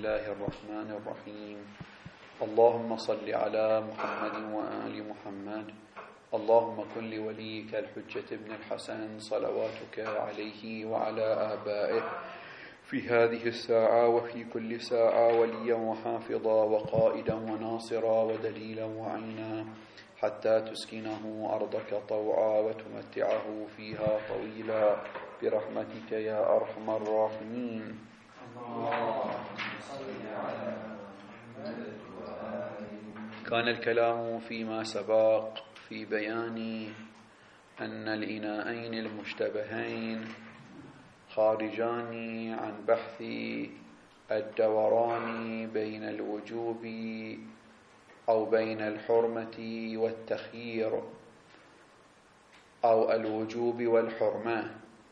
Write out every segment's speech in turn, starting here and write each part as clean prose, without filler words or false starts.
الله الرحمن الرحيم. اللهم صل على محمد وآل محمد. اللهم كن لوليك الحجة ابن الحسن صلواتك عليه وعلى آبائه في هذه الساعة وفي كل ساعة وليا وحافظا وقائدا وناصرا ودليلا وعينا، حتى تسكنه أرضك طوعا وتمتعه فيها طويلا برحمتك يا أرحم الراحمين. كان الكلام فيما سبق في بيان أن الإناءين المشتبهين خارجان عن بحث الدوران بين الوجوب أو بين الحرمة والتخيير أو الوجوب والحرمة.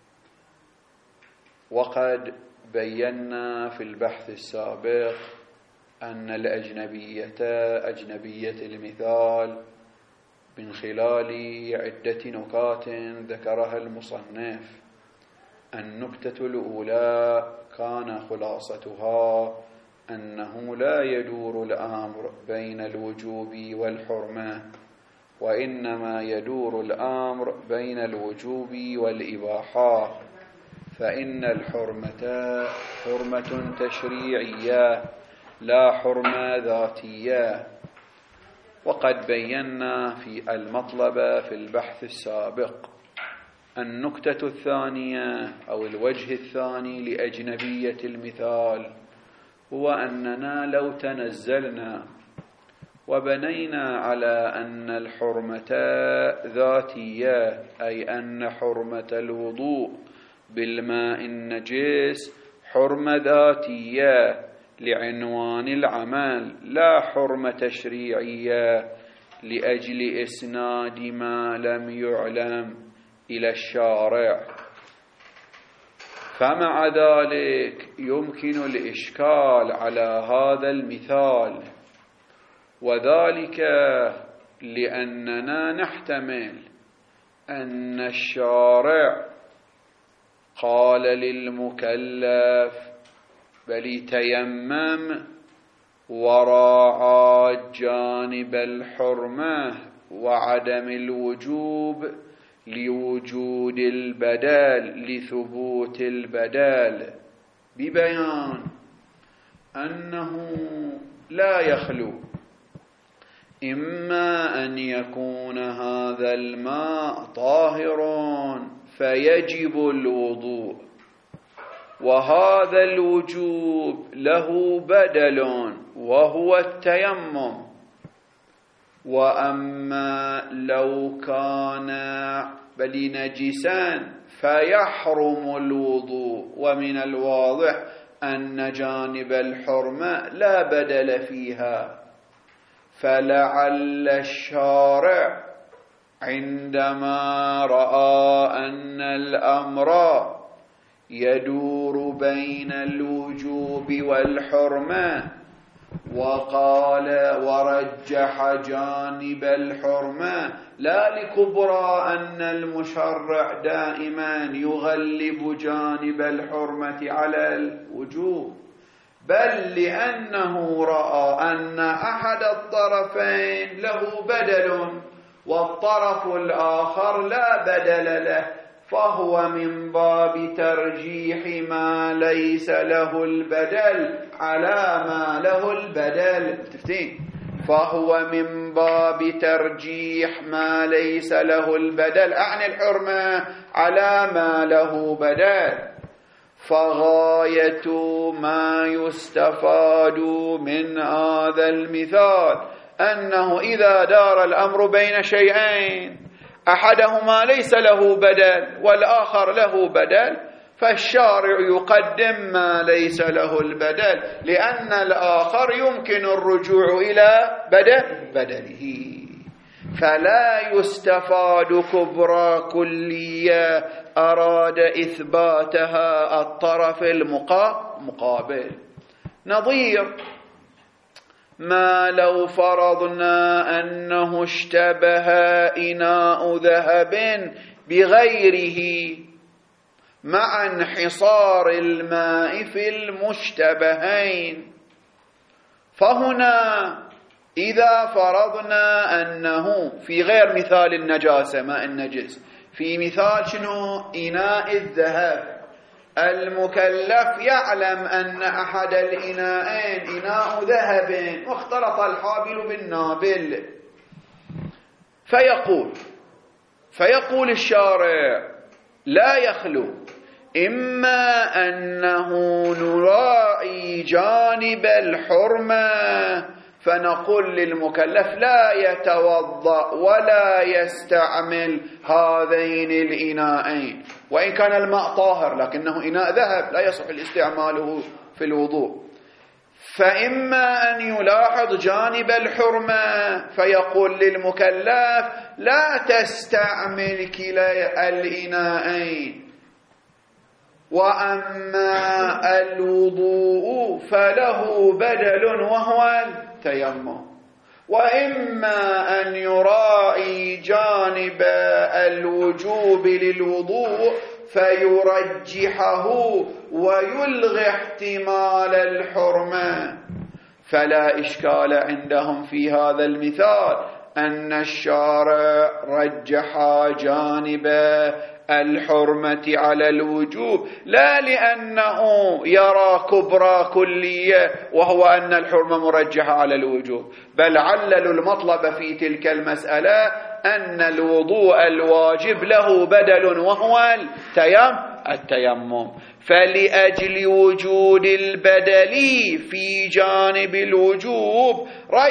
وقد بينا في البحث السابق أن الأجنبية أجنبية المثال من خلال عدة نكات ذكرها المصنف. النكتة الأولى كان خلاصتها أنه لا يدور الأمر بين الوجوب والحرمة، وإنما يدور الأمر بين الوجوب والإباحة، فإن الحرمة حرمة تشريعية لا حرمة ذاتية. وقد بينا في المطلب في البحث السابق النكتة الثانية أو الوجه الثاني لأجنبية المثال هو أننا لو تنزلنا وبنينا على أن الحرمة ذاتية، أي أن حرمة الوضوء بالماء النجس حرمة ذاتية لعنوان العمل لا حرمة تشريعية لأجل إسناد ما لم يعلم إلى الشارع، فمع ذلك يمكن الإشكال على هذا المثال، وذلك لأننا نحتمل أن الشارع قال للمكلف بل تيمم وراعى جانب الحرمة وعدم الوجوب لوجود البدل لثبوت البدل، ببيان أنه لا يخلو إما أن يكون هذا الماء طاهر فيجب الوضوء، وهذا الوجوب له بدل وهو التيمم، وأما لو كان بل نجسا فيحرم الوضوء، ومن الواضح أن جانب الحرمة لا بدل فيها، فلعل الشارع عندما رأى أن الأمر يدور بين الوجوب والحرمة وقال ورجح جانب الحرمة، لا لكبرى أن المشرع دائما يغلب جانب الحرمة على الوجوب، بل لأنه رأى أن أحد الطرفين له بدل والطرف الآخر لا بدل له، فهو من باب ترجيح ما ليس له البدل على ما له البدل. فهو من باب ترجيح ما ليس له البدل عن الحرمة على ما له بدل. فغاية ما يستفاد من هذا المثال أنه إذا دار الأمر بين شيئين أحدهما ليس له بدل والآخر له بدل، فالشارع يقدم ما ليس له البدل، لأن الآخر يمكن الرجوع إلى بدله، فلا يستفاد كبرى كلية أراد إثباتها الطرف المقابل. نظير ما لو فرضنا أنه اشتبه إناء ذهب بغيره مع انحصار الماء في المشتبهين، فهنا إذا فرضنا أنه في غير مثال النجاسة ماء النجس، في مثال شنو؟ إناء الذهب، المكلف يعلم أن أحد الإناءين إناء ذهب واختلط الحابل بالنابل، فيقول الشارع لا يخلو إما أنه نراعي جانب الحرمة فنقول للمكلف لا يتوضأ ولا يستعمل هذين الإناءين، وإن كان الماء طاهر لكنه إناء ذهب لا يصح الاستعماله في الوضوء. فإما أن يلاحظ جانب الحرمة فيقول للمكلف لا تستعمل كلا الإناءين، وأما الوضوء فله بدل وهو التيمم. وإما أن يراعي جانب الوجوب للوضوء فيرجحه ويلغي احتمال الحرمة. فلا إشكال عندهم في هذا المثال أن الشارع رجح جانب الحرمة على الوجوب، لا لأنه يرى كبرى كلية وهو أن الحرمة مرجحة على الوجوب، بل عللوا المطلب في تلك المسألة أن الوضوء الواجب له بدل وهو التيمم، فلأجل وجود البدل في جانب الوجوب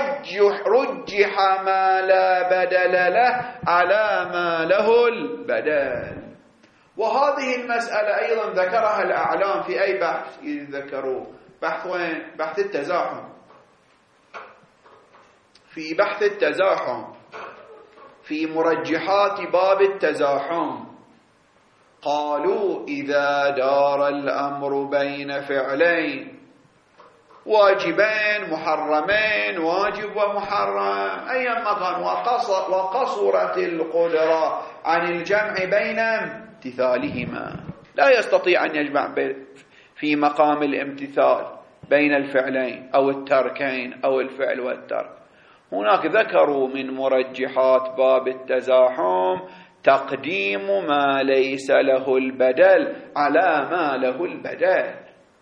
رجح ما لا بدل له على ما له البدل. وهذه المسألة أيضا ذكرها الأعلام في أي بحث ذكروه؟ بحث وين؟ بحث التزاحم. في بحث التزاحم في مرجحات باب التزاحم قالوا إذا دار الأمر بين فعلين واجبين محرمين، واجب ومحرم أيما كان، وقصرت القدرة عن الجمع بين امتثالهما، لا يستطيع أن يجمع في مقام الامتثال بين الفعلين أو التركين أو الفعل والترك. هناك ذكروا من مرجحات باب التزاحم تقديم ما ليس له البدل على ما له البدل،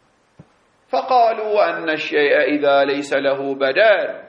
فقالوا أن الشيء إذا ليس له بدل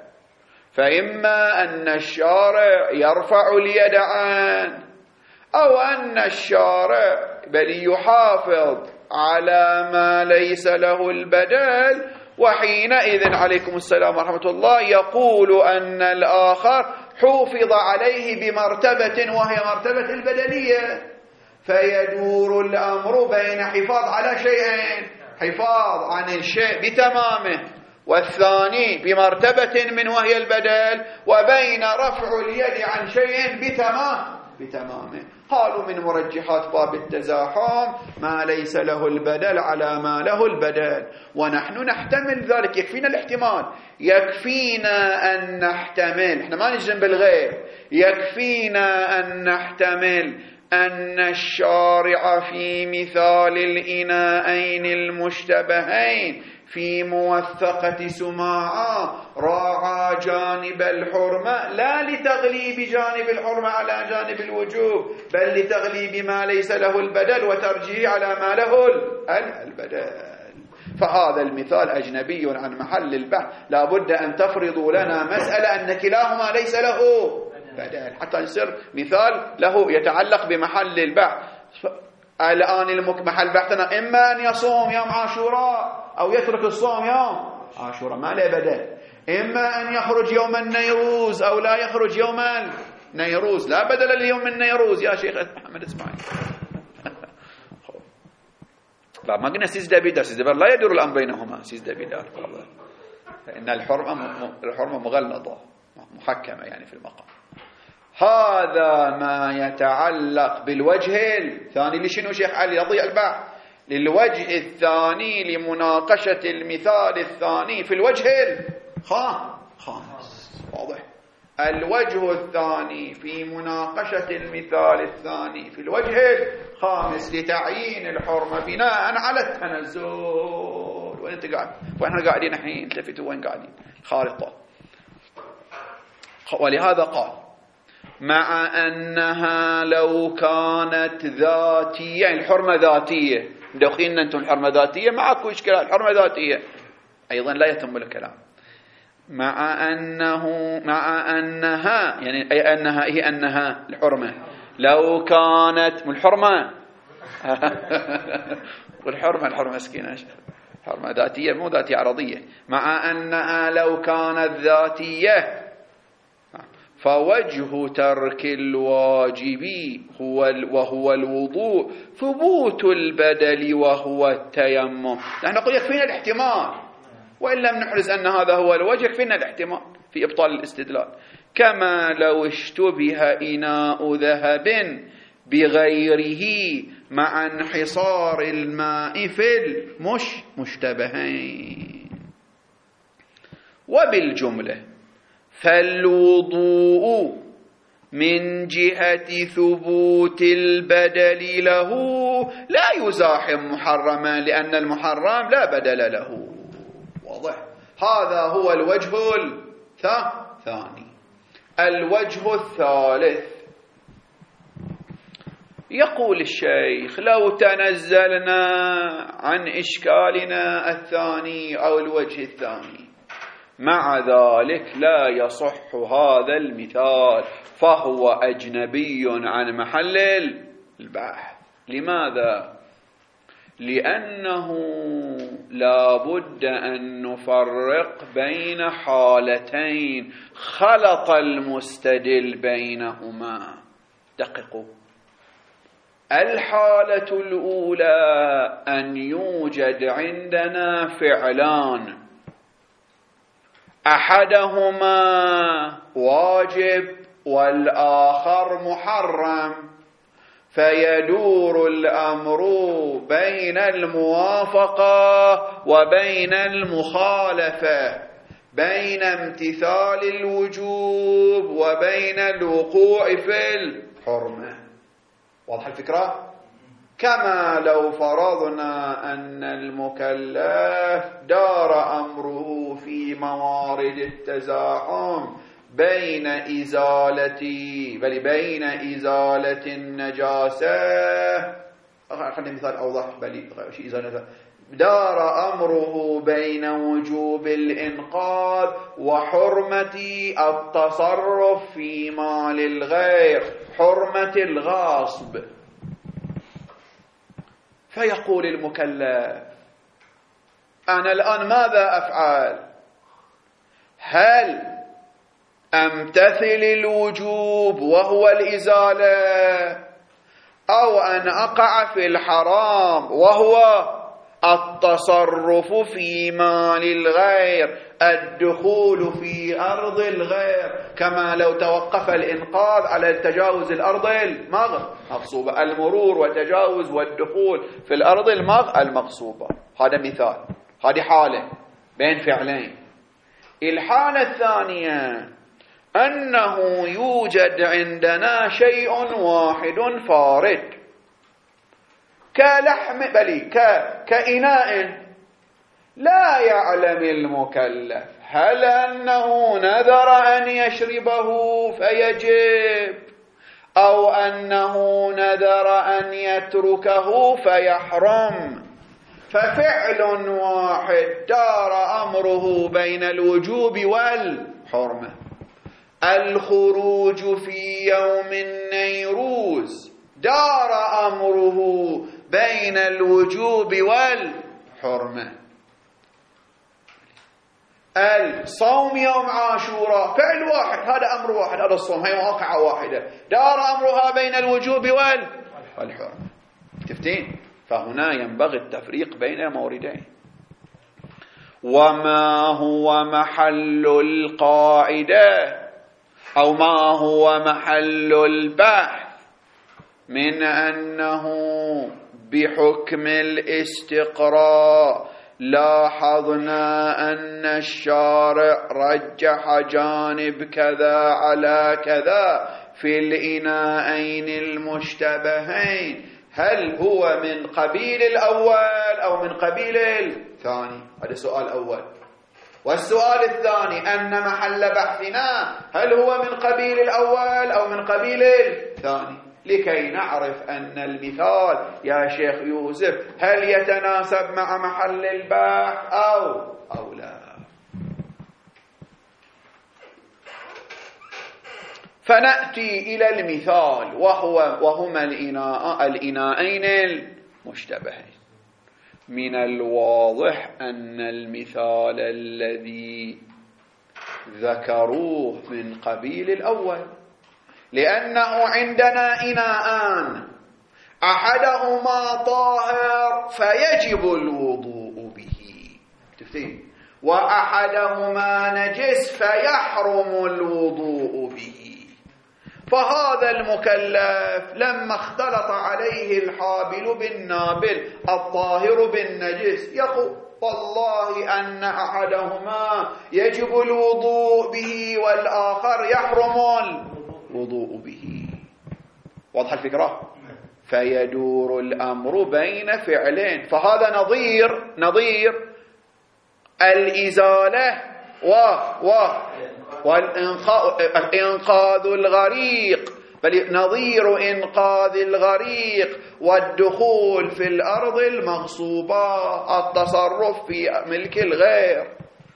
فإما أن الشارع يرفع اليد عنه، أو أن الشارع بل يحافظ على ما ليس له البدل، وحينئذ عليكم السلام ورحمة الله يقول أن الآخر حوفظ عليه بمرتبة وهي مرتبة البدلية، فيدور الأمر بين حفاظ على شيئين، حفاظ عن الشيء بتمامه والثاني بمرتبة من وهي البدل، وبين رفع اليد عن شيء بتمامه. قالوا من مرجحات باب التزاحم ما ليس له البدل على ما له البدل، ونحن نحتمل ذلك، يكفينا الاحتمال، يكفينا أن نحتمل، احنا ما نجزم بالغير، يكفينا أن نحتمل أن الشارع في مثال الإناءين المشتبهين في موثقة سماعة راعى جانب الحرمة لا لتغليب جانب الحرمة على جانب الوجوب، بل لتغليب ما ليس له البدل وترجيه على ما له البدل. فهذا المثال أجنبي عن محل البحث، لا بد أن تفرضوا لنا مسألة أن كلاهما ليس له بدل حتى يصير مثال له يتعلق بمحل البحث. الآن محل بحثنا إما أن يصوم يوم عاشوراء أو يترك الصوم يوم عاشوراء ما له بدل، إما أن يخرج يوم النيروز أو لا يخرج يوم النيروز، لا بدل اليوم النيروز يا شيخ محمد اسماعيل. لا ما قلنا سيزدبيدار لا يدور الأمر بينهما سيزدبيدار، فإن الحرمة مغلظة محكمة يعني في المقام. هذا ما يتعلق بالوجه الثاني. لشنو شيخ علي يضيع البحث؟ للوجه الثاني لمناقشة المثال الثاني في الوجه الخامس. واضح؟ الوجه الثاني في مناقشة المثال الثاني في الوجه الخامس لتعيين الحرمة بناء على التنزل وين أنت قاعد؟ وإحنا قاعدين الحين التفتوا وين قاعدين؟ خارطة. ولهذا قال مع أنها لو كانت ذاتية، يعني الحرمة ذاتية، مدخلين أنتم الحرمة ذاتية، معكم إشكال، الحرمة ذاتية أيضا لا يتم الكلام. مع أنها يعني أي أنها هي أنها الحرمة لو كانت من الحرمة والحرمة مسكينة، حرمة ذاتية مو ذاتية عرضية. مع أنها لو كانت ذاتية فوجه ترك الواجب وهو الوضوء ثبوت البدل وهو التيمم. نحن نقول يكفينا الاحتمال، وإن لم نحرز أن هذا هو الوجه يكفينا الاحتمال في إبطال الاستدلال. كما لو اشتبه إناء ذهب بغيره مع انحصار الماء في المشتبهين. وبالجملة فالوضوء من جهة ثبوت البدل له لا يزاحم محرما، لأن المحرم لا بدل له. واضح؟ هذا هو الوجه الثاني. الوجه الثالث يقول الشيخ لو تنزلنا عن إشكالنا الثاني أو الوجه الثاني، مع ذلك لا يصح هذا المثال فهو أجنبي عن محل البحث. لماذا؟ لأنه لا بد أن نفرق بين حالتين خلط المستدل بينهما. دققوا. الحالة الأولى أن يوجد عندنا فعلان، أحدهما واجب والآخر محرم، فيدور الأمر بين الموافقة وبين المخالفة، بين امتثال الوجوب وبين الوقوع في الحرمة. واضح الفكرة؟ كما لو فرضنا أن المكلف دار أمره في موارد التزاحم بين إزالة النجاسة، خلينا مثال أوضح، دار أمره بين وجوب الإنقاذ وحرمة التصرف في مال الغير، حرمة الغاصب. فيقول المكلف أنا الآن ماذا أفعل؟ هل أمتثل الوجوب وهو الإزالة، أو أن أقع في الحرام وهو التصرف في مال الغير، الدخول في أرض الغير، كما لو توقف الإنقاذ على تجاوز الأرض المغصوبة، المرور وتجاوز والدخول في الأرض المغصوبة. هذا مثال، هذه حالة بين فعلين. الحالة الثانية أنه يوجد عندنا شيء واحد فارد كلحم كإناء، لا يعلم المكلف هل أنه نذر أن يشربه فيجب، أو أنه نذر أن يتركه فيحرم. ففعل واحد دار أمره بين الوجوب والحرمة. الخروج في يوم النيروز دار أمره بين الوجوب والحرمة. الصوم يوم عاشوراء فعل واحد، هذا أمر واحد، هذا الصوم، هي واقعة واحدة، دار أمرها بين الوجوب والحرمة. تفتين؟ فهنا ينبغي التفريق بين الموردين. وما هو محل القاعدة أو ما هو محل البحث من أنه بحكم الاستقراء لاحظنا أن الشارع رجح جانب كذا على كذا في الإناءين المشتبهين، هل هو من قبيل الأول أو من قبيل الثاني؟ هذا سؤال أول. والسؤال الثاني أن محل بحثنا هل هو من قبيل الأول أو من قبيل الثاني، لكي نعرف أن المثال يا شيخ يوسف هل يتناسب مع محل البحث أو لا. فنأتي إلى المثال وهما الإناءين المشتبهين. من الواضح أن المثال الذي ذكروه من قبيل الأول، لأنه عندنا إناءان أحدهما طاهر فيجب الوضوء به، وأحدهما نجس فيحرم الوضوء به. فهذا المكلف لما اختلط عليه الحابل بالنابل الطاهر بالنجس يقول والله أن أحدهما يجب الوضوء به والآخر يحرم الوضوء به. واضح الفكرة؟ فيدور الأمر بين فعلين، فهذا نظير الإزالة وإنقاذ الغريق، بل نظير إنقاذ الغريق والدخول في الأرض المغصوبة، التصرف في ملك الغير.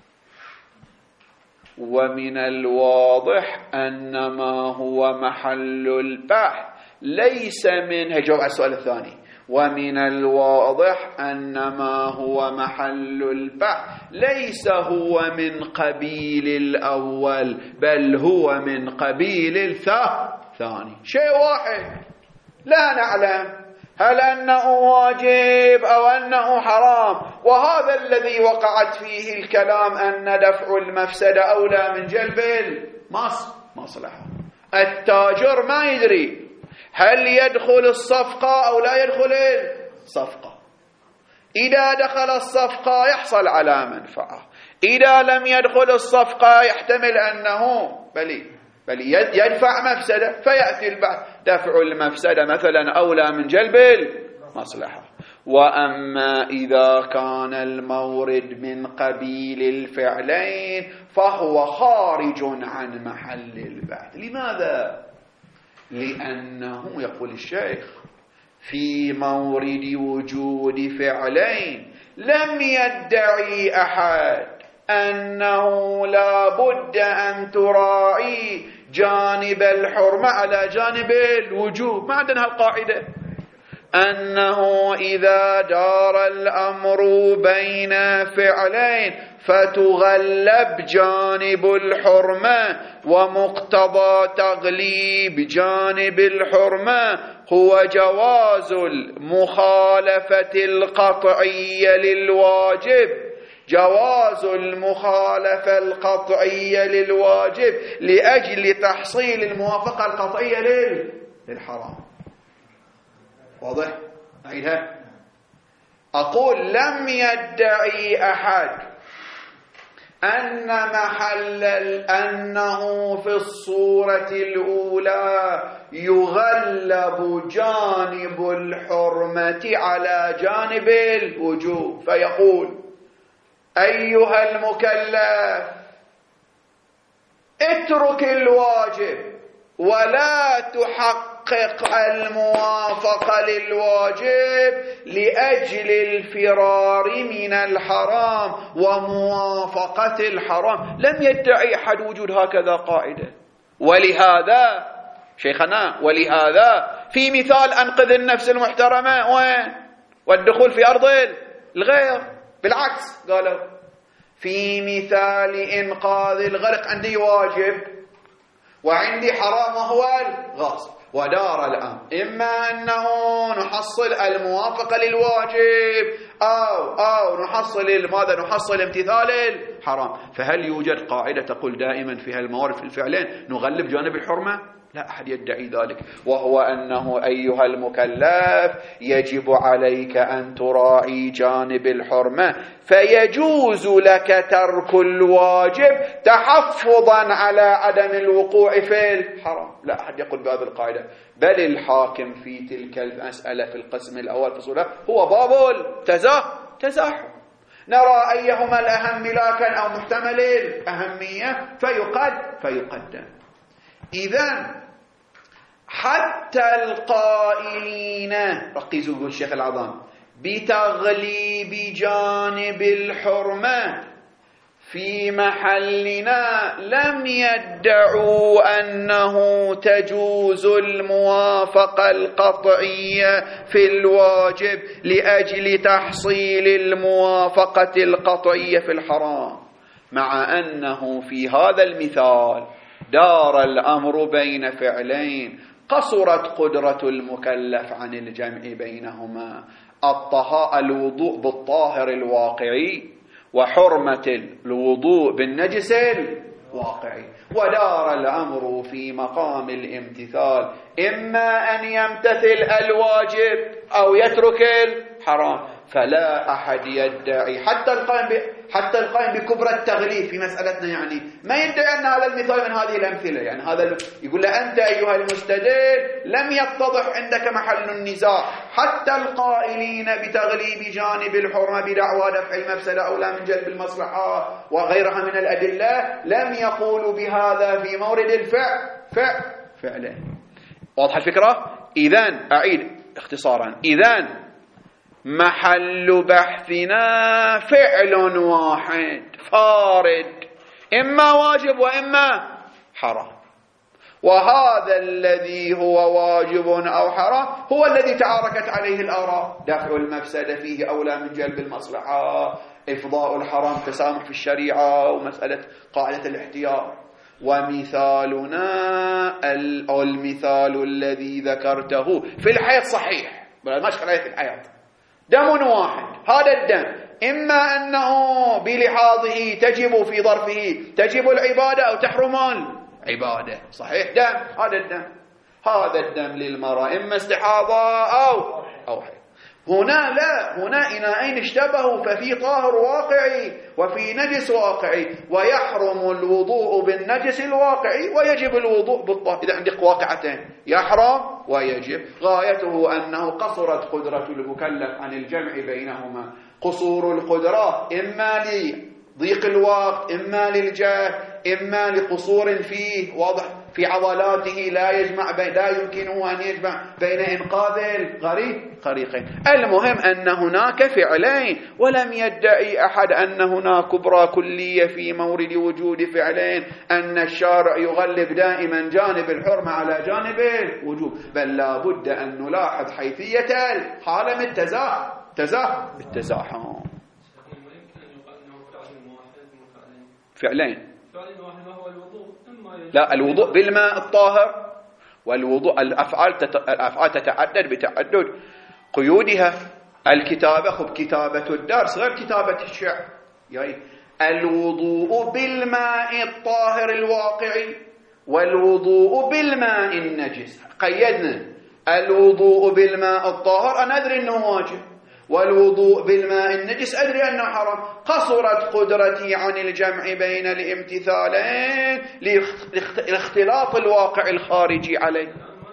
ومن الواضح أن ما هو محل البحث ليس من هجوب على السؤال الثاني. ومن الواضح أن ما هو محل البحث ليس هو من قبيل الأول بل هو من قبيل الثاني. شيء واحد لا نعلم هل أنه واجب أو أنه حرام، وهذا الذي وقعت فيه الكلام أن دفع المفسدة أولى من جلب المصلحة. التاجر ما يدري هل يدخل الصفقة أو لا يدخل الصفقة. إذا دخل الصفقة يحصل على منفعة، إذا لم يدخل الصفقة يحتمل أنه بل يدفع مفسدة، فيأتي البحث دفع المفسدة مثلا أولى من جلب المصلحة. وأما إذا كان المورد من قبيل الفعلين فهو خارج عن محل البحث. لماذا؟ لأنه يقول الشيخ في مورد وجود فعلين لم يدعي أحد أنه لا بد أن تراعي جانب الحرمة على جانب الوجوب. ما عندنا هالقاعدة أنه إذا دار الأمر بين فعلين فتغلب جانب الحرمة، ومقتضى تغليب جانب الحرمة هو جواز المخالفة القطعية للواجب، جواز المخالفة القطعية للواجب لأجل تحصيل الموافقة القطعية للحرام. واضح؟ أعيدها. أقول لم يدعي أحد أنه في الصورة الأولى يغلب جانب الحرمة على جانب الوجوب، فيقول أيها المكلف اترك الواجب ولا تحقق الموافقة للواجب لأجل الفرار من الحرام وموافقة الحرام. لم يدعي أحد وجود هكذا قاعدة. ولهذا شيخنا في مثال أنقذ النفس المحترمة والدخول في أرض الغير بالعكس قالوا في مثال إنقاذ الغرق عندي واجب وعندي حرام وهو الغاصب، ودار الأمر إما أنه نحصل الموافقة للواجب أو نحصل امتثال الحرام. فهل يوجد قاعدة تقول دائما في هالموارد في الفعلين نغلب جانب الحرمة؟ لا أحد يدعي ذلك، وهو أنه أيها المكلف يجب عليك أن تراعي جانب الحرمة، فيجوز لك ترك الواجب تحفظا على عدم الوقوع في الحرام. لا أحد يقول بهذه القاعدة، بل الحاكم في تلك المسألة في القسم الأول فصوله هو باب التزاحم، نرى أيهما الأهم ملاكا أو محتمل الأهمية فيقدم. إذن حتى القائلين، ركزوا يقول الشيخ العظام، بتغليب جانب الحرمة في محلنا لم يدعوا أنه تجوز الموافقة القطعية في الواجب لأجل تحصيل الموافقة القطعية في الحرام، مع أنه في هذا المثال دار الأمر بين فعلين قصرت قدرة المكلف عن الجمع بينهما، الوضوء بالطاهر الواقعي وحرمة الوضوء بالنجس الواقعي، ودار الأمر في مقام الامتثال، إما أن يمتثل الواجب أو يترك الحرام. فلا أحد يدعي حتى القائم بكبرى التغليف في مسألتنا، يعني ما يدعي أن هذا المثال من هذه الأمثلة، يعني هذا يقول له أنت أيها المستدل لم يتضح عندك محل النزاع. حتى القائلين بتغليب جانب الحرمة بدعوى دفع المفسدة أولى من جلب المصلحة وغيرها من الأدلة لم يقولوا بهذا في مورد فعله. واضح الفكرة؟ إذن أعيد اختصارا، إذن محل بحثنا فعل واحد فارد، إما واجب وإما حرام، وهذا الذي هو واجب أو حرام هو الذي تعاركت عليه الآراء، دفع المفسدة فيه أولى من جلب المصلحة، إفضاء الحرام تسامح في الشريعة، ومسألة قاعدة الاحتياط. ومثالنا المثال الذي ذكرته في الحيض صحيح، ما شغل عليه في الحيض، دم واحد، هذا الدم إما أنه بلحاظه تجب في ظرفه تجب العبادة أو تحرم العبادة، صحيح دم، هذا الدم للمرأة إما استحاضة أو حيض. هنا لا، هنا إناءين اشتبهوا، ففي طاهر واقعي وفي نجس واقعي، ويحرم الوضوء بالنجس الواقعي ويجب الوضوء بالطاهر. إذا عندك واقعتين، يحرم ويجب، غايته أنه قصرت قدرة المكلف عن الجمع بينهما، قصور القدرة إما لضيق الوقت، إما للجهل، إما لقصور فيه واضح في عضلاته لا يمكنه أن يجمع بين إنقاذ الغريقين. المهم أن هناك فعلين، ولم يدعي أحد أن هناك كبرى كلية في مورد وجود فعلين، أن الشارع يغلب دائما جانب الحرمة على جانب الوجوب، بل لا بد أن نلاحظ حيثية الحالة من التزاحم. فعلين، لا، الوضوء بالماء الطاهر، والوضوء الأفعال تتعدد بتعدد قيودها. الكتابة، خب كتابة الدرس غير كتابة الشعر، يعني الوضوء بالماء الطاهر الواقعي والوضوء بالماء النجس، قيدنا الوضوء بالماء الطاهر أنا أدري أنه واجب، والوضوء بالماء النجس أدري أنه حرام. قصرت قدرتي عن الجمع بين الامتثالين لاختلاط الواقع الخارجي عليه.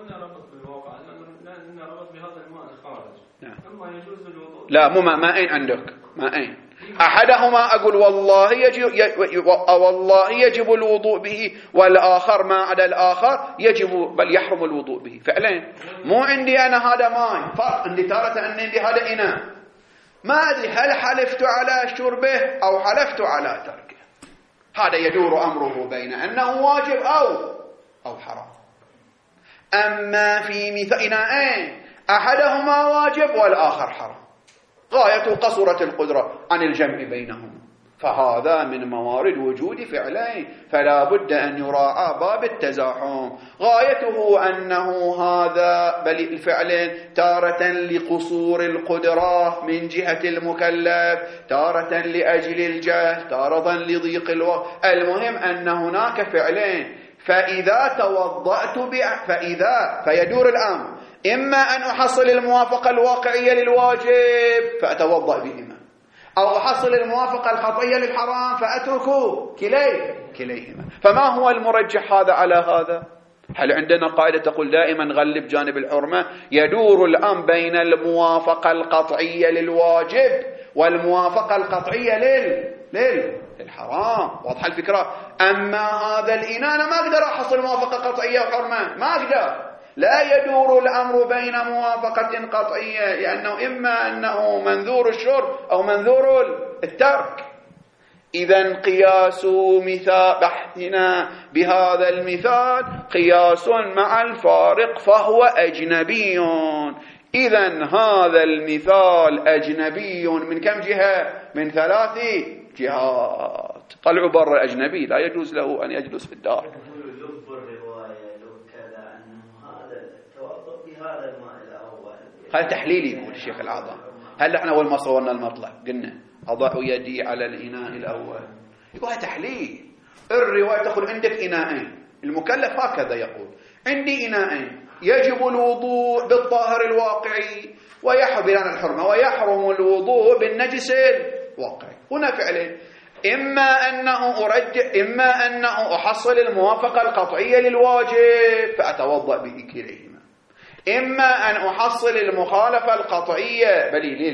لا، مو ماءين عندك، ماءين، أحدهما أقول والله يجب الوضوء به، والآخر ما عدا الآخر يجب بل يحرم الوضوء به. فعلين، مو عندي أنا هذا ماء، فرق عندي تارة أن عندي هذا إناء، ما أدري هل حلفت على شربه أو حلفت على تركه، هذا يدور أمره بين أنه واجب أو حرام. أما في إناءين أحدهما واجب والآخر حرام، غايته قصرت القدرة عن الجمع بينهما، فهذا من موارد وجود فعلين، فلا بد أن يراعى باب التزاحم. غايته أنه هذا بل الفعلين تارة لقصور القدرة من جهة المكلف، تارة لأجل الجهل، تارة لضيق الوقت. المهم أن هناك فعلين، فإذا توضأت فيدور الأمر إما أن أحصل الموافقة الواقعية للواجب فأتوضأ بهما، أو أحصل الموافقة الخطئية للحرام فأترك كليهما. فما هو المرجح هذا على هذا؟ هل عندنا قاعدة تقول دائما غلب جانب الحرمة؟ يدور الأمر بين الموافقة القطعية للواجب والموافقة القطعية للحرام. واضحة الفكرة؟ أما هذا الإناء أنا ما أقدر أحصل موافقة قطعية وحرمة، ما أقدر. لا يدور الأمر بين موافقة قطعية، لأنه إما أنه منذور الشرب أو منذور الترك. إذن قياس مثال بحثنا بهذا المثال قياس مع الفارق فهو أجنبي. إذن هذا المثال أجنبي من كم جهة؟ من 3 جهات. طلعوا برا أجنبي، لا يجوز له أن يجلس في الدار. هذا تحليلي يقول الشيخ الأعظم. هل احنا أول ما صورنا المطلع قلنا أضع يدي على الإناء الأول؟ يقول هذا تحليل. الرواية تقول عندك إناءين، المكلف هكذا يقول عندي إناءين يجب الوضوء بالطاهر الواقعي ويحرم الحرمة، ويحرم الوضوء بالنجس الواقعي. هنا فعلين، إما أنه أحصل الموافقة القطعية للواجب فأتوضأ به كليهما، إما أن أحصل المخالفة القطعية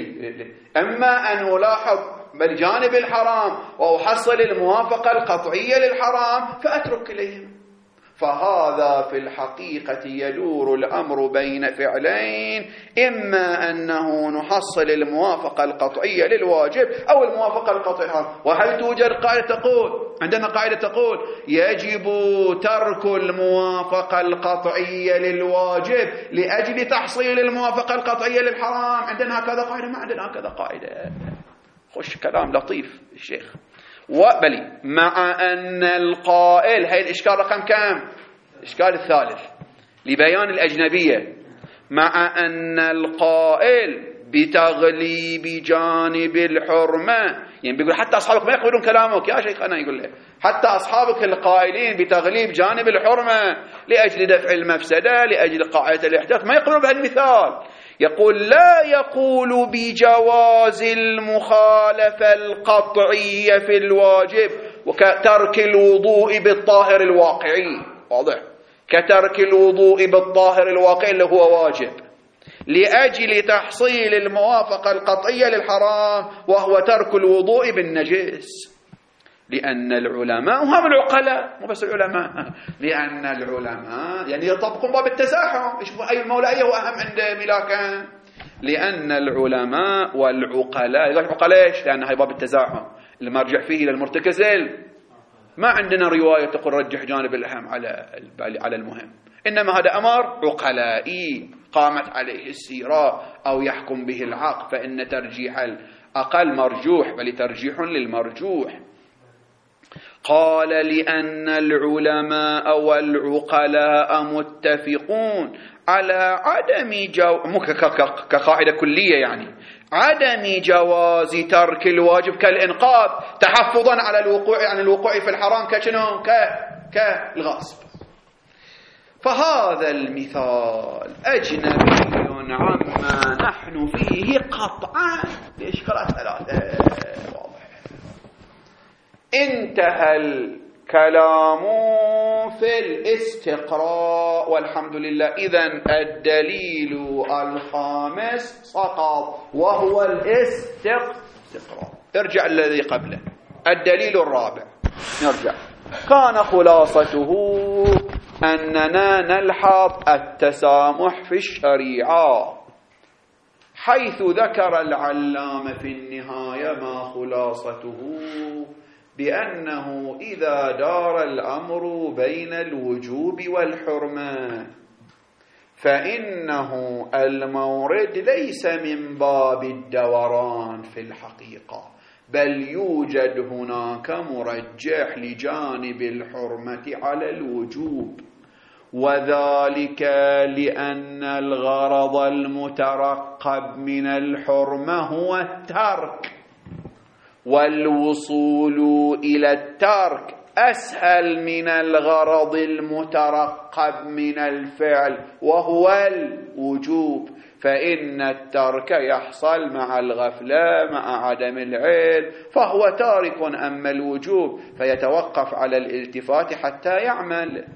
أما أن ألاحظ بالجانب الحرام وأحصل الموافقة القطعية للحرام فأترك كليهما. فهذا في الحقيقة يدور الأمر بين فعلين، إما أنه نحصل الموافقة القطعية للواجب أو الموافقة القطعية. وهل توجد قاعدة تقول، عندنا قاعدة تقول يجب ترك الموافقة القطعية للواجب لأجل تحصيل الموافقة القطعية للحرام؟ عندنا هكذا قاعدة؟ ما عندنا هكذا قاعدة. خش كلام لطيف الشيخ. وبلي مع أن القائل، هاي الإشكال رقم كم؟ الإشكال الثالث لبيان الأجنبية. مع أن القائل بتغليب جانب الحرمة، يعني بيقول حتى أصحابك ما يقبلون كلامك يا شيخنا، يقول له حتى أصحابك القائلين بتغليب جانب الحرمة لأجل دفع المفسدة لأجل قاعدة الاحتياط ما يقبلون بهالمثال. يقول لا يقول بجواز المخالفة القطعية في الواجب وكترك الوضوء بالطاهر الواقعي. واضح؟ كترك الوضوء بالطاهر الواقعي اللي هو واجب لأجل تحصيل الموافقة القطعية للحرام وهو ترك الوضوء بالنجس. لأن العلماء وهم العقلاء، مو بس العلماء، لأن العلماء يعني يطبقون باب التزاحم. يشوفوا أي المولائية هو أهم عند ملاكا. لأن العلماء والعقلاء، العقلاء ليش؟ لأن هاي باب التزاحم المرجع فيه للمرتكز. ما عندنا رواية تقول رجح جانب الأهم على المهم، إنما هذا أمر عقلائي قامت عليه السيرة أو يحكم به العقل، فإن ترجيح الأقل مرجوح بل ترجيح للمرجوح. قال لأن العلماء والعقلاء متفقون على عدم كقاعدة كلية، يعني عدم جواز ترك الواجب كالإنقاذ تحفظا على الوقوع عن الوقوع في الحرام كشنو كالغصب. فهذا المثال أجنبي عما نحن فيه قطعا بإشكالات 3. واضح. انتهى الكلام في الاستقراء والحمد لله. إذن الدليل الخامس سقط وهو الاستقراء. ارجع الذي قبله. الدليل الرابع نرجع. كان خلاصته أننا نلحظ التسامح في الشريعة، حيث ذكر العلامة في النهاية ما خلاصته بأنه إذا دار الأمر بين الوجوب والحرمة فإنه المورد ليس من باب الدوران في الحقيقة، بل يوجد هناك مرجح لجانب الحرمة على الوجوب، وذلك لأن الغرض المترقب من الحرمة هو الترك، والوصول إلى الترك أسهل من الغرض المترقب من الفعل وهو الوجوب، فإن الترك يحصل مع الغفلة مع عدم العلم فهو تارك، أما الوجوب فيتوقف على الالتفات حتى يعمل.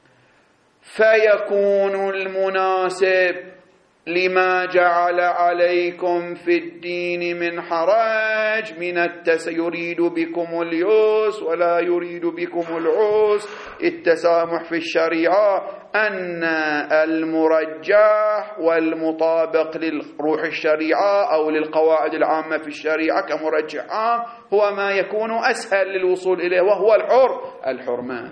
فيكون المناسب لما جعل عليكم في الدين من حرج من يريد بكم اليسر ولا يريد بكم العسر، التسامح في الشريعة، أن المرجح والمطابق لروح الشريعة أو للقواعد العامة في الشريعة كمرجح عام هو ما يكون أسهل للوصول إليه وهو الحرمان.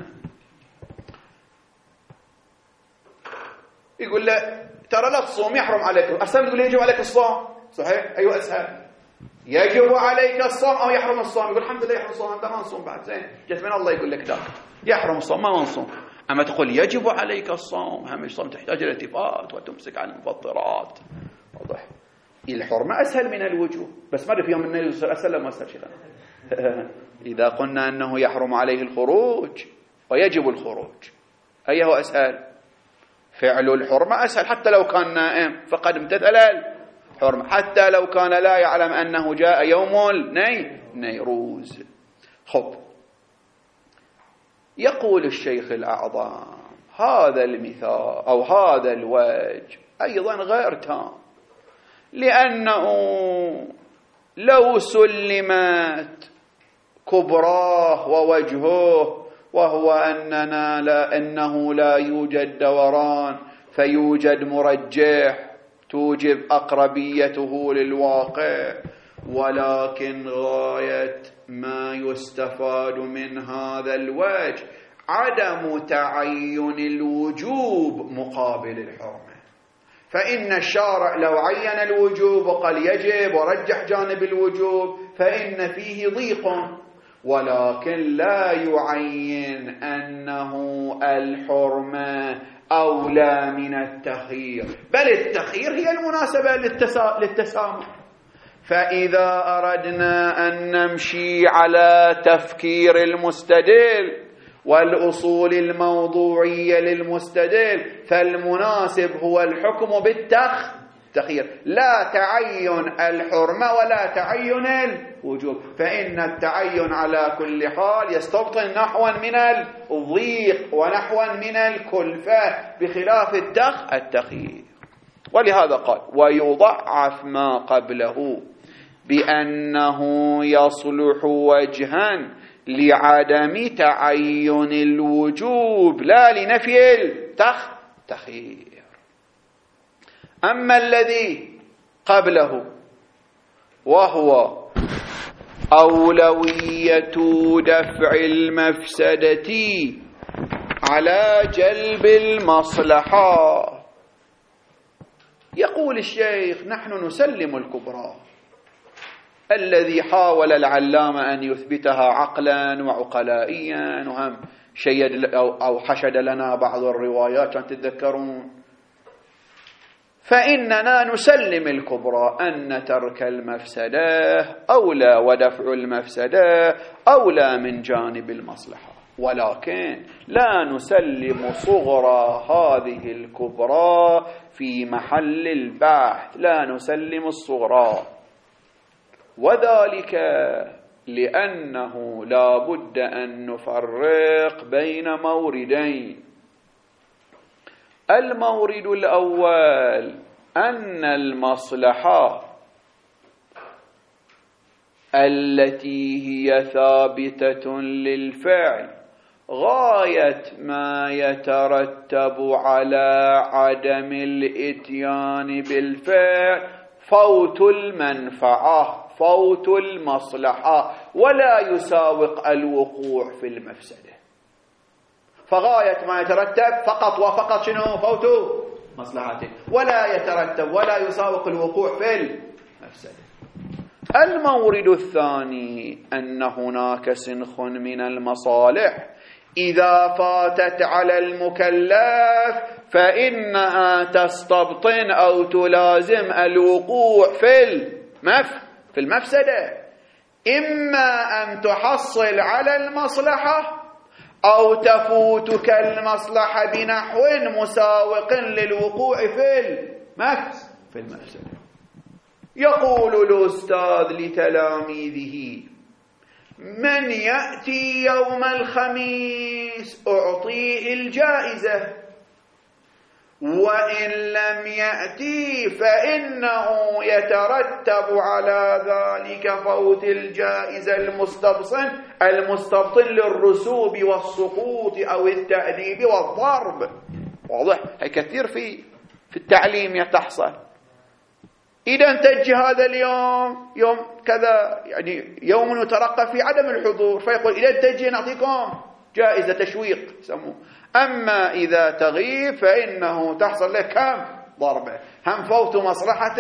يقول له ترى لا تصوم يحرم عليك، أصلا تقول يجب عليك الصوم، صحيح؟ أيوة أسهل، يجب عليك الصوم أو يحرم الصوم. يقول الحمد لله يحرم الصوم، أنت ما نصوم بعد، زين جت من الله يقول لك ذاك يحرم الصوم ما نصوم. أما تقول يجب عليك الصوم، هم الصوم تحتاج الالتفات وتمسك عن المفطرات، واضح؟ الحرمة أسهل من الوجوب، بس ما في يوم النبي أسهل ما أسهل شيء. إذا قلنا أنه يحرم عليه الخروج ويجب الخروج، أيه هو أسهل؟ فعل الحرمة أسهل، حتى لو كان نائم فقد امتثل الحرمة، حتى لو كان لا يعلم أنه جاء يوم النيروز. خب، يقول الشيخ الأعظم هذا المثال أو هذا الوجه أيضا غير تام، لأنه لو سلمت كبراه ووجهه وهو أنه لا يوجد دوران فيوجد مرجح توجب أقربيته للواقع، ولكن غاية ما يستفاد من هذا الوجه عدم تعين الوجوب مقابل الحرمة. فإن الشارع لو عين الوجوب وقال يجب ورجح جانب الوجوب فإن فيه ضيق، ولكن لا يعين أنه الحرمة أولى من التخيير، بل التخيير هي المناسبة للتسامح. فإذا أردنا أن نمشي على تفكير المستدل والأصول الموضوعية للمستدل فالمناسب هو الحكم بالتخيير، لا تعين الحرمة ولا تعين الوجوب، فإن التعين على كل حال يستبطن نحوا من الضيق ونحوا من الكلفة بخلاف التخيير. ولهذا قال ويضعف ما قبله بأنه يصلح وجها لعدم تعين الوجوب لا لنفي التخيير. أما الذي قبله وهو أولوية دفع المفسدة على جلب المصلحة، يقول الشيخ نحن نسلم الكبرى الذي حاول العلامة أن يثبتها عقلا وعقلائيا، وهم شيد أو حشد لنا بعض الروايات كان تتذكرون. فإننا نسلم الكبرى أن ترك المفسدة أولى ودفع المفسدة أولى من جانب المصلحة، ولكن لا نسلم صغرى هذه الكبرى في محل البحث، لا نسلم الصغرى، وذلك لأنه لا بد أن نفرق بين موردين. المورد الأول أن المصلحة التي هي ثابتة للفعل غاية ما يترتب على عدم الإتيان بالفعل فوت المنفعة فوت المصلحة ولا يساوق الوقوع في المفسدة، فغاية ما يترتب فقط وفقط شنو؟ فوت مصلحته، ولا يترتب ولا يساوق الوقوع في المفسدة. المورد الثاني أن هناك سنخ من المصالح إذا فاتت على المكلف فإنها تستبطن أو تلازم الوقوع في المفسدة، إما أن تحصل على المصلحة أو تفوتك المصلحة بنحو مساوق للوقوع في المفسدة. يقول الأستاذ لتلاميذه: من يأتي يوم الخميس أعطيه الجائزة، وإن لم يأتي فإنه يترتب على ذلك فوت الجائزة المستبطن للرسوب والسقوط أو التأديب والضرب. واضح؟ هي كثير في التعليم تحصل. إذا انتج هذا اليوم يوم كذا، يعني يوم يترقى في عدم الحضور، فيقول إذا انتج نعطيكم جائزة تشويق يسموه. أما إذا تغيب فإنه تحصل لك كم ضربة، هم فوت مصلحة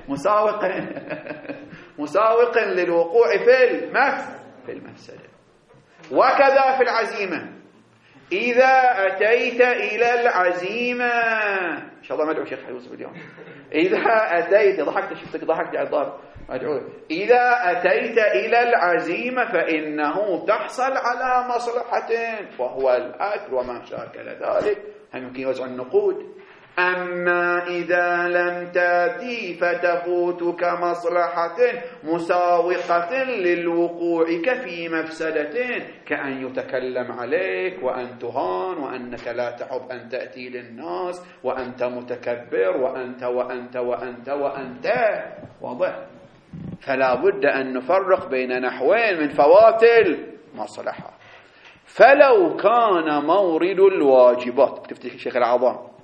مساوق للوقوع في المفسدة. وكذا في العزيمة، إذا أتيت إلى العزيمة، إن شاء الله مدعو شيخ حيوسف اليوم، إذا أتيت، ضحكت شفتك ضحكت على الضرب، إذا أتيت إلى العزيمة فإنه تحصل على مصلحتين، وهو الأكل وما شاكل ذلك، هم يمكن وزع النقود. أما إذا لم تأتي فتفوتك مصلحة مساوقة للوقوعك في مفسدتين، كأن يتكلم عليك وأن تهان، وأنك لا تحب أن تأتي للناس، وأنت متكبر، وأنت وأنت وأنت وأنت. واضح؟ فلا بد أن نفرق بين نحوين من فوات المصلحة. فلو كان مورد الواجبات، كتبت شيخ العظام،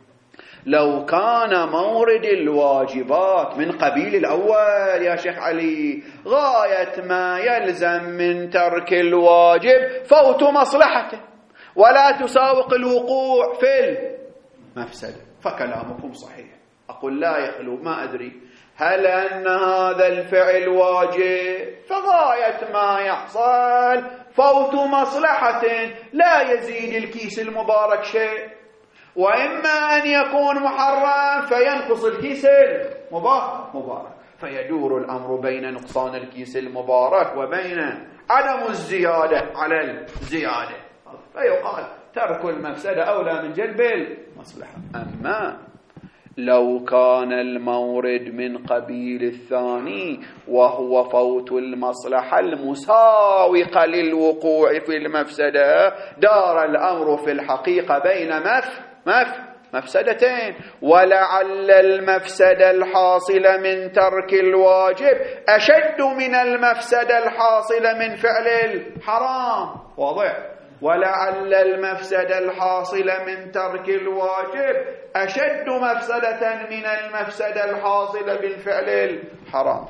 لو كان مورد الواجبات من قبيل الأول يا شيخ علي، غاية ما يلزم من ترك الواجب فوت مصلحته ولا تساوق الوقوع في المفسدة، فكلامكم صحيح. أقول لا يخلو، ما أدري هل أن هذا الفعل واجب، فغاية ما يحصل فوت مصلحة لا يزيد الكيس المبارك شيء، وإما أن يكون محرم فينقص الكيس المبارك، فيدور الأمر بين نقصان الكيس المبارك وبين عدم الزيادة على الزيادة، فيقال ترك المفسدة أولى من جلب المصلحة. أما لو كان المورد من قبيل الثاني وهو فوت المصلحة المساوقة للوقوع في المفسدة، دار الأمر في الحقيقة بين مفسدتين، ولعل المفسدة الحاصلة من ترك الواجب أشد من المفسدة الحاصلة من فعل الحرام. واضح؟ ولعل المفسدة الحاصلة من ترك الواجب أشد مفسدة من المفسدة الحاصلة بالفعل الحرام.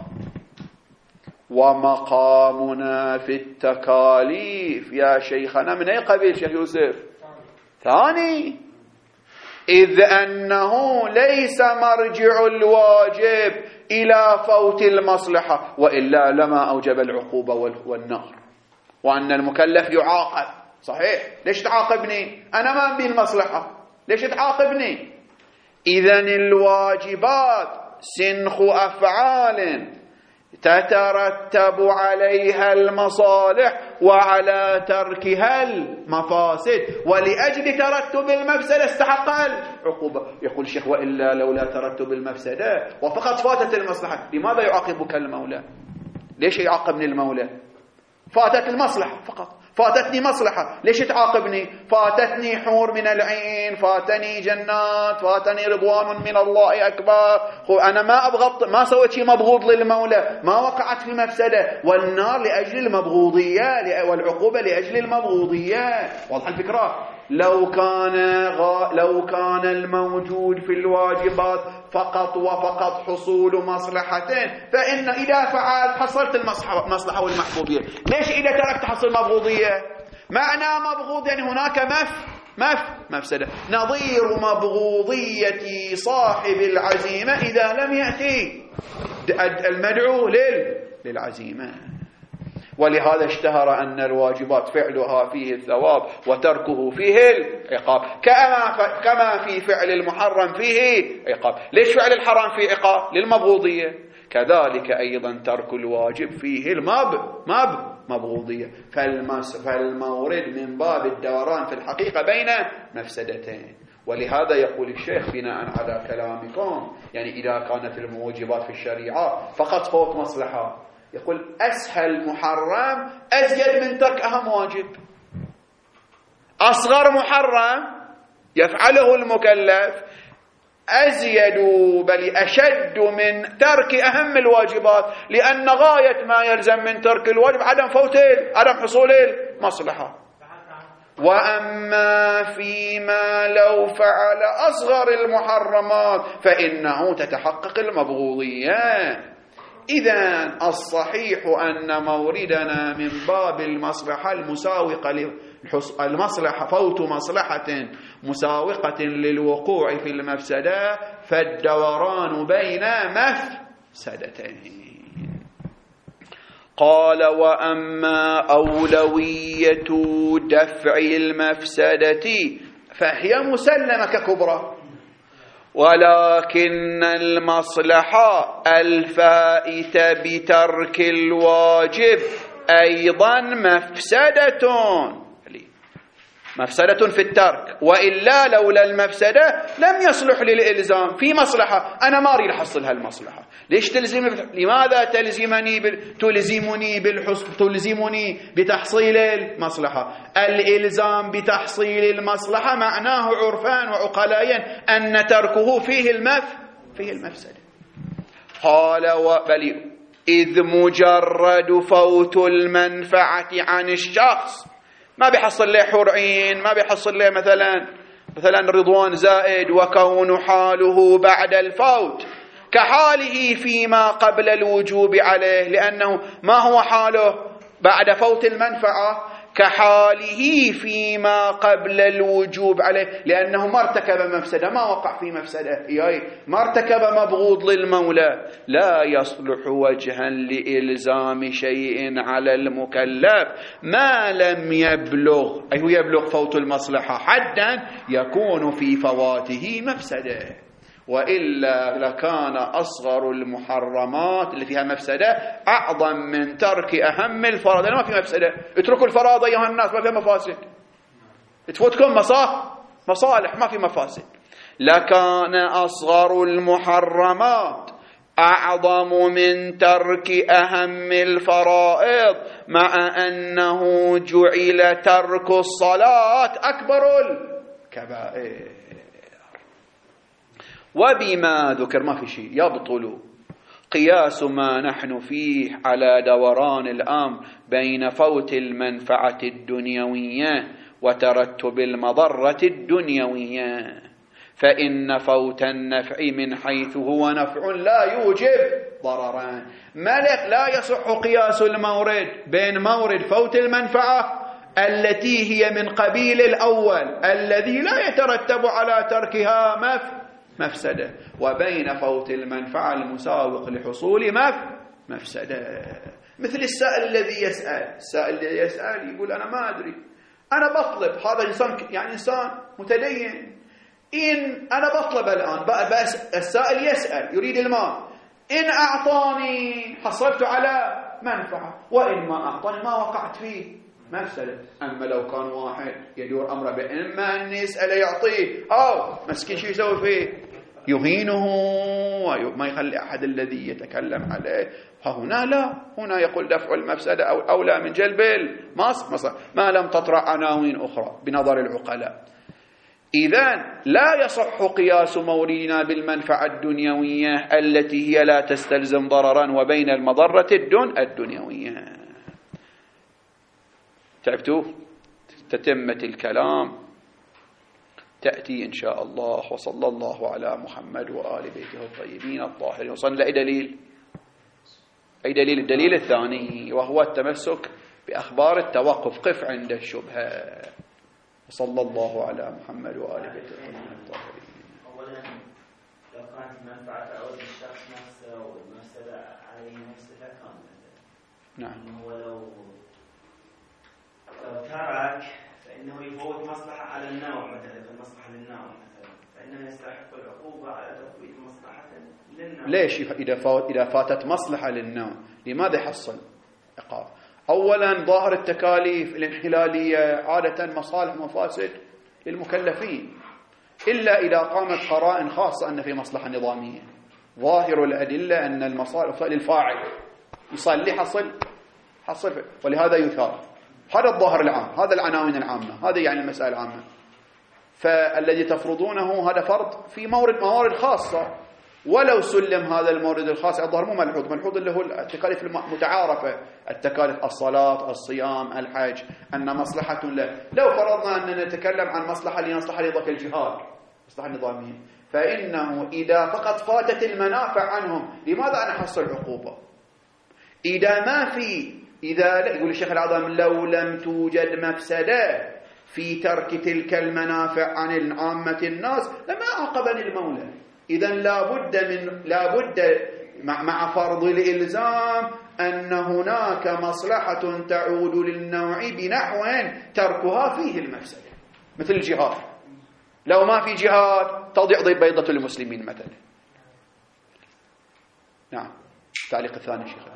ومقامنا في التكاليف يا شيخنا من أي قبيل شيخ يوسف؟ ثاني، إذ أنه ليس مرجع الواجب إلى فوت المصلحة، وإلا لما أوجب العقوبة والنار، وأن المكلف يعاقب. صحيح، ليش تعاقبني؟ أنا ما أبي المصلحة، ليش تعاقبني؟ إذن الواجبات سنخ أفعال تترتب عليها المصالح وعلى تركها المفاسد، ولأجل ترتب المفسدة استحق العقوبة. يقول الشيخ: وإلا لولا ترتب المفسدة وفقط فاتت المصلحة، لماذا يعاقبك المولى؟ ليش يعاقبني المولى؟ فاتت المصلحة فقط، فاتتني مصلحة، ليش تعاقبني؟ فاتتني حور من العين، فاتني جنات، فاتني رضوان من الله أكبر. أنا ما سويت شيء مبغوض للمولى، ما وقعت في مفسدة، والنار لأجل المبغوضية والعقوبة لأجل المبغوضية. واضح الفكرة؟ لو كان الموجود في الواجبات فقط وفقط حصول مصلحتين، فإن إذا فعلت حصلت المصلحة والمحبوبية. ليش إذا تركت حصل مبغوضية؟ معنى مبغوض يعني هناك مفسدة، نظير مبغوضية صاحب العزيمة إذا لم يأتي المدعو للعزيمة. ولهذا اشتهر أن الواجبات فعلها فيه الثواب وتركه فيه العقاب، كما في فعل المحرم فيه عقاب. ليش فعل الحرام فيه عقاب؟ للمبغوضية. كذلك أيضا ترك الواجب فيه مبغوضية. فالمورد من باب الدوران في الحقيقة بين مفسدتين. ولهذا يقول الشيخ بناء على كلامكم، يعني إذا كانت الموجبات في الشريعة فقط فوق مصلحة، يقول أسهل محرم أزيد من ترك أهم واجب. أصغر محرم يفعله المكلف أزيد بل أشد من ترك أهم الواجبات، لأن غاية ما يلزم من ترك الواجب عدم حصول المصلحة. وأما فيما لو فعل أصغر المحرمات فإنه تتحقق المبغوضية. إذن الصحيح أن موردنا من باب المصلحة المساوقة المصلحة فوت مصلحة مساوقة للوقوع في المفسدة، فالدوران بين مفسدتين. قال وأما أولوية دفع المفسدة فهي مسلمة ككبرى، ولكن المصلحة الفائتة بترك الواجب أيضا مفسدة في الترك، وإلا لولا المفسدة لم يصلح للإلزام. في مصلحة أنا ما أريد أحصل هالمصلحة، ليش لماذا تلزمني بتحصيل المصلحة؟ الإلزام بتحصيل المصلحة معناه عرفان وعقليا أن تركه فيه المفسدة. قال بل إذ مجرد فوت المنفعة عن الشخص ما بيحصل له حور عين، ما بيحصل له مثلا رضوان زائد، وكون حاله بعد الفوت كحاله فيما قبل الوجوب عليه، لأنه ما هو حاله بعد فوت المنفعة كحاله فيما قبل الوجوب عليه، لأنه ما ارتكب مفسدة، ما وقع في مفسدة، ما ارتكب مبغوض للمولى. لا يصلح وجها لإلزام شيء على المكلف ما لم يبلغ، أي هو يبلغ فوت المصلحة حدا يكون في فواته مفسدة، وإلا لكان أصغر المحرمات اللي فيها مفسدة أعظم من ترك أهم الفرائض. ما في مفسدة، اتركوا الفرائض أيها الناس، ما فيها مفاسد، تفوتكم مصالح، ما في مفاسد. لكان أصغر المحرمات أعظم من ترك أهم الفرائض، مع أنه جعل ترك الصلاة أكبر الكبائر. وبما ذكر ما في شيء يبطل قياس ما نحن فيه على دوران الأمر بين فوت المنفعة الدنيوية وترتب المضرة الدنيوية، فإن فوت النفع من حيث هو نفع لا يوجب ضررا. لا يصح قياس المورد بين مورد فوت المنفعة التي هي من قبيل الأول الذي لا يترتب على تركها مفسدة، وبين فوت المنفعة المساوق لحصول مفسدة. مثل السائل الذي يسأل يقول أنا ما أدري، أنا بطلب، هذا إنسان متدين، إن أنا بطلب الآن، بس السائل يسأل يريد المال، إن أعطاني حصلت على منفعة، وإن ما أعطاني ما وقعت فيه مفسدة. أما لو كان واحد يدور أمره بإما أن يسأل يعطيه أو مسكين شو يسوي فيه، يهينه وما يخلي أحد الذي يتكلم عليه. فهنا لا، هنا يقول دفع المفسدة أولى من جلب المصلحة ما لم تطرح عناوين أخرى بنظر العقلاء. إذن لا يصح قياس موردنا بالمنفعة الدنيوية التي هي لا تستلزم ضررا وبين المضرة الدنيوية. تعبتوا؟ تتمة الكلام تأتي إن شاء الله. وصلى الله على محمد وآل بيته الطيبين الطاهرين. وصلنا لأي دليل؟ الدليل الثاني، وهو التمسك بأخبار التوقف، قف عند الشبهة. وصلى الله على محمد وآل بيته الطاهرين. أولا لو كانت المنفعة تعود للشخص نفسه والمفسدة عليه نفسه كان نعم. هو لو ترك فإنه يفوت مصلحة على النوع، مثلا المصلحة للنوع مثلا، فإنه يستحق العقوبة على تفويت مصلحة للنوع. ليش إذا فاتت مصلحة للنوع لماذا يحصل عقاب؟ أولا ظاهر التكاليف الانحلالية عادة مصالح ومفاسد للمكلفين، إلا إذا قامت قرائن خاصة أن في مصلحة نظامية. ظاهر الأدلة أن المصالح للفاعل يصلي حصل، ولهذا يثار. هذا الظاهر العام، هذا العناوين العامة، هذا يعني المسائل العامة. فالذي تفرضونه هذا فرض في موارد خاصة، ولو سلم هذا المورد الخاص الظاهر مو ملحوظ اللي هو التكاليف المتعارفة، التكاليف الصلاة، الصيام، الحج، أن مصلحة له. لو فرضنا أننا نتكلم عن مصلحة لذاك الجهاد، مصلحة نظامية، فإنه إذا فقط فاتت المنافع عنهم لماذا أنا أحصل عقوبة؟ إذا يقول الشيخ العظام لو لم توجد مفسدة في ترك تلك المنافع عن عامة الناس لما عاقبني المولى. إذن لابد مع فرض الإلزام أن هناك مصلحة تعود للنوع بنحو تركها فيه المفسدة، مثل الجهاد. لو ما في جهاد تضيع بيضة المسلمين مثلا. نعم. التعليق الثاني شيخ.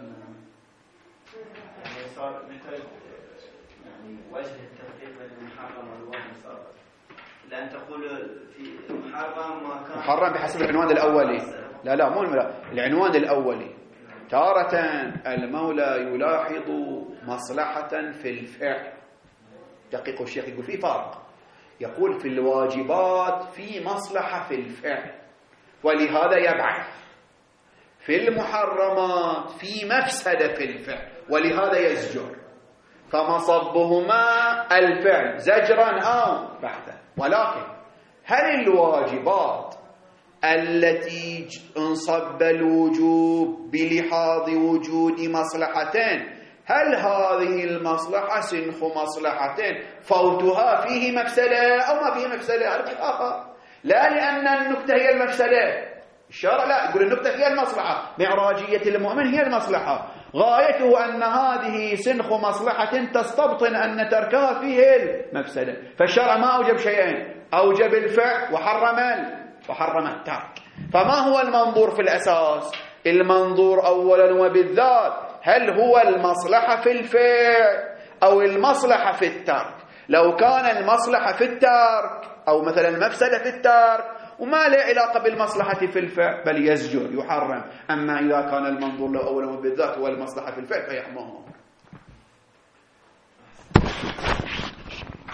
صار محتاج يعني وجه التفريق بين المحرم والواجب، صار لأن تقول في المحرم ما كان محرم بحسب العنوان الأولي. لا مو العنوان الأولي. تارة المولى يلاحظ مصلحة في الفعل. دقيق الشيخ يقول في فرق، يقول في الواجبات في مصلحة في الفعل ولهذا يبعث، في المحرمات في مفسدة في الفعل ولهذا يزجر. فمصبهما الفعل زجرا أو بحثا. ولكن هل الواجبات التي انصب الوجوب بلحاظ وجود مصلحتين، هل هذه المصلحة سنخ مصلحتين فوتها فيه مفسدة أو ما فيه مفسدة؟ على آخر لا، لأن النكتة هي المفسدة. الشارع لا، يقول النكتة هي المصلحة، معراجية المؤمن هي المصلحة، غايته أن هذه سنخ مصلحة تستبطن أن تركها فيه المفسدة. فالشارع ما أوجب شيئين، أوجب الفعل وحرم الترك. فما هو المنظور في الأساس؟ المنظور أولا وبالذات هل هو المصلحة في الفعل أو المصلحة في الترك؟ لو كان المصلحة في الترك أو مثلا المفسدة في الترك وما له علاقة بالمصلحة في الفعل بل يزجر يحرم. أما إذا كان المنظور له أولا وبالذات هو المصلحة في الفعل فيحماه.